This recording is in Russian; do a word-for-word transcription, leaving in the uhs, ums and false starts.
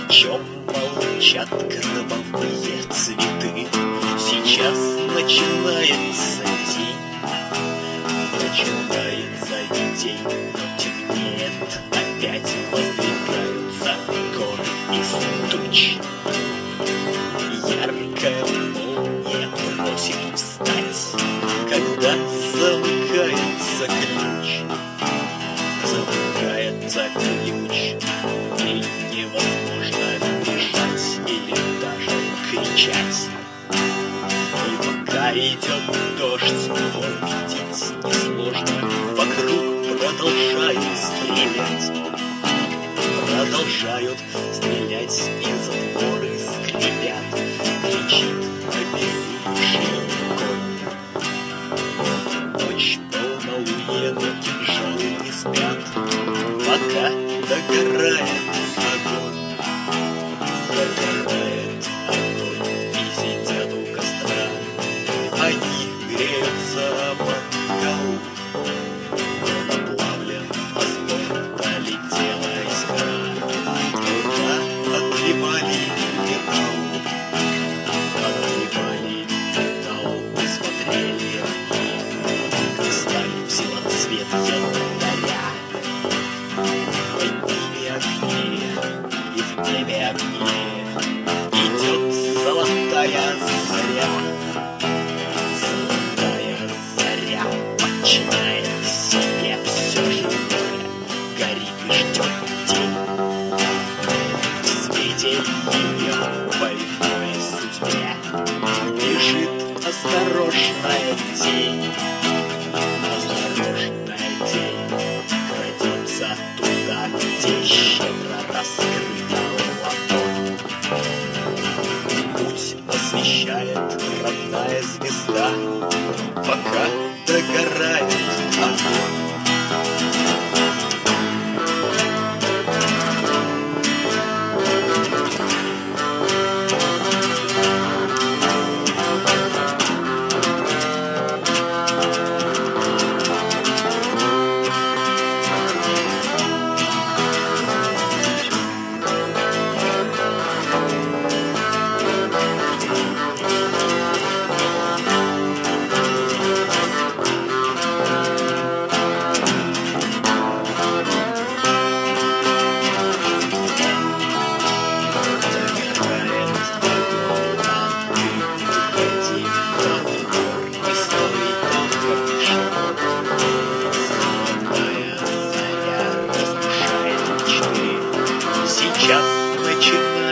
чем молчат кровавые цветы. Сейчас начинается день, начинается день, но темнеет, опять воздвигаются горы из туч. Яркая молния просит встать, когда замыкается ключ. Замыкается ключ, и невозможно бежать или даже кричать. И пока идет дождь, его видеть несложно. Вокруг продолжают стрелять, продолжают стрелять, и затворы скрипят. Кричит обезумевший конь. Ночь полнолуние, но кинжалы не спят, пока догорает огонь. Догорает огонь, и сидят у костра. Они греются об мангал. Наплавлен озон, долетела искра. Туда отливали металл. Отливали металл, и смотрели они, как стали в силоцвет января. Под ними огни, и в небе огни, идет золотая заря. Золотая заря подчиняет себе все живое, горит и ждет день. В свете ее больной судьбе лежит осторожная тень. Осторожная тень крадется туда, где щедро раскрыта ладонь. Путь освещает родная звезда, пока догорает огонь. Сейчас начинается